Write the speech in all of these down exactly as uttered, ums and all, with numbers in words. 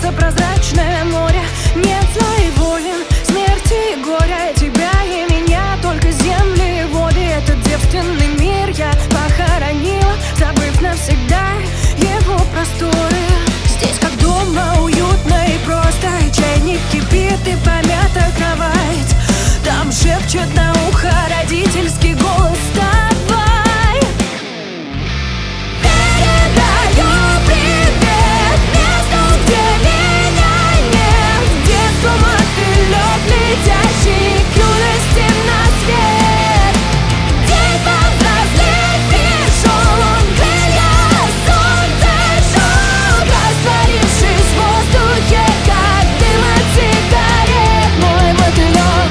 льется прозрачное море. Нет зла и войн, смерти и горя, тебя и меня, только земли и воды. Этот девственный мир я похоронила, забыв навсегда его просторы. Здесь как дома, уютно и просто, и чайник кипит, и помята кровать. Там шепчет на ухо родительский голос: вставай. Передаю привет месту, где меня нет. Детством мотылек летящий к юности на свет. День повзрослеть пришел, он крылья солнце жёг, растворившись в воздухе, как дым от сигарет, мой мотылек.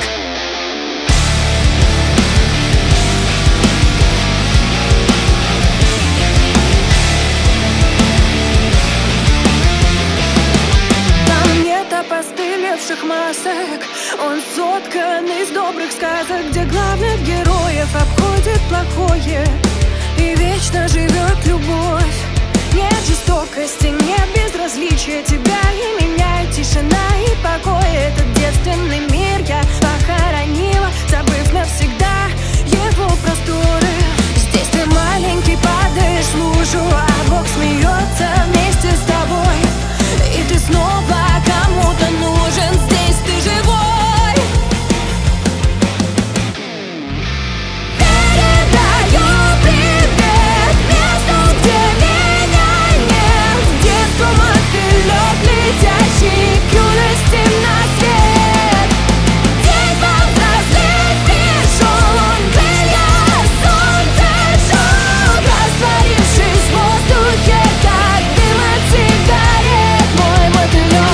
Опостылевших масок, он соткан из добрых сказок, где главных героев обходит плохое, и вечно живет любовь. Нет жестокости, нет безразличия, тебя и меня, и тишина и покой. Этот девственный мир я похоронила, забыв навсегда его просторы. Здесь ты маленький, падаешь в лужу, а Бог смеется вместе с тобой. И ты снова кому-то нужен, здесь ты живой. Передаю привет месту, где меня нет. Детство мотылек летящий к юности на свет. День повзрослеть пришел, он крылья солнце жёг, растворившись в воздухе, как дым от сигарет, мой мотылек.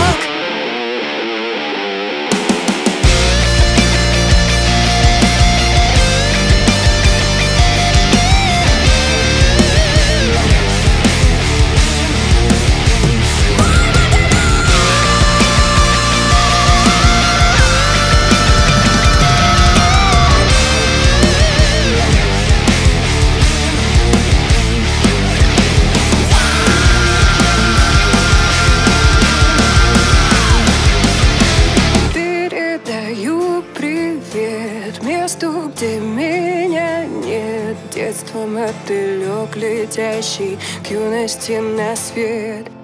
Передаю привет месту, где меня нет. Детство мотылек летящий к юности на свет.